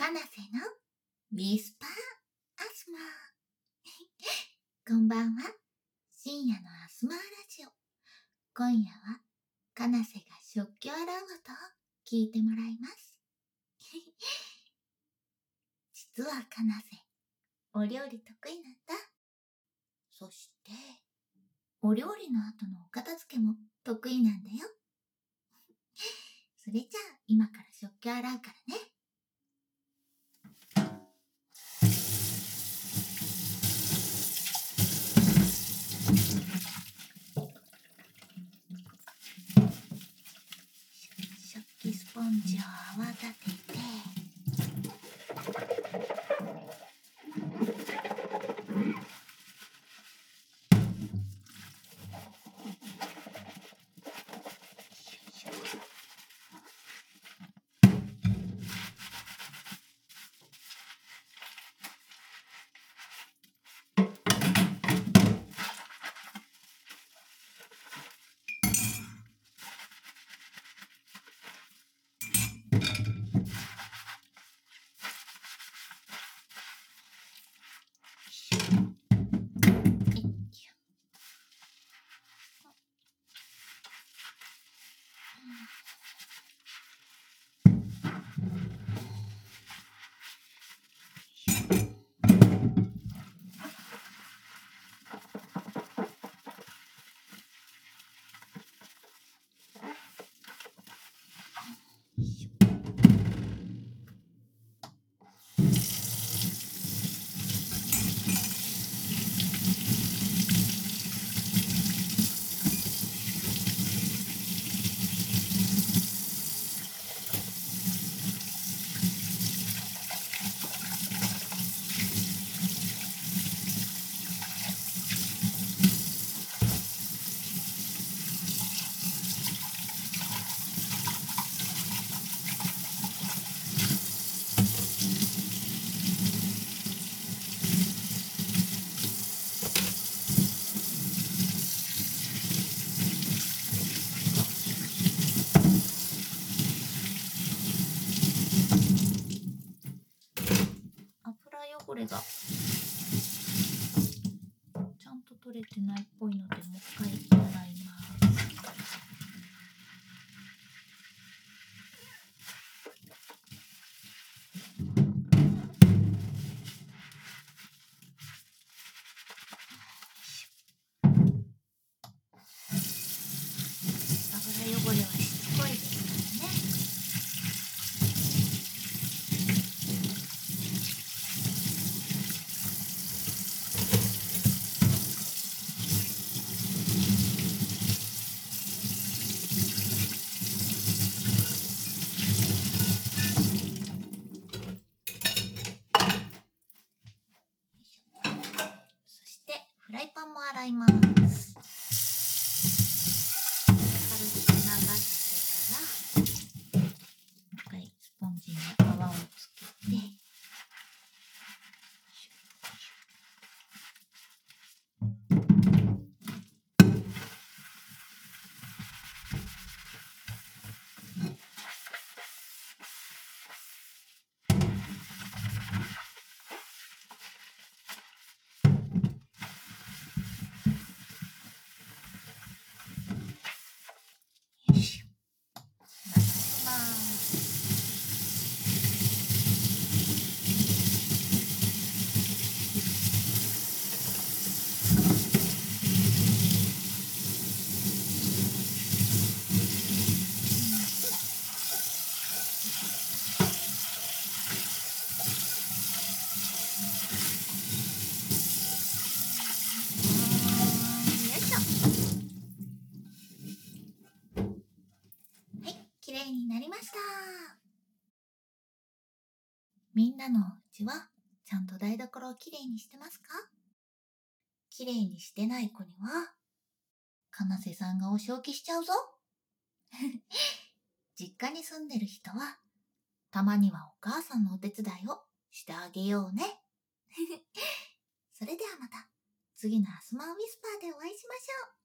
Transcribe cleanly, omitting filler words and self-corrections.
かなせのウィスパーアスマーこんばんは。深夜のアスマーラジオ。今夜はかなせが食器を洗う音を聞いてもらいます実はかなせ、お料理得意なんだ。そしてお料理の後のお片付けも得意なんだよ。それじゃあ今から食器を洗うからね。食器スポンジを泡立てて、油汚れがちゃんと取れてないっぽいので、もう一回洗います。油汚れはしつこいですからね。そしてフライパンも洗います。軽く流してから、もう一回スポンジに泡をつけて、よいしょ、流します。よいしょ。はい、きれいになりました。みんなのお家はちゃんと台所をきれいにしてますか？きれいにしてない子には、かなせさんがお仕置きしちゃうぞ。実家に住んでる人は、たまにはお母さんのお手伝いをしてあげようね。それではまた次のアスマーウィスパーでお会いしましょう。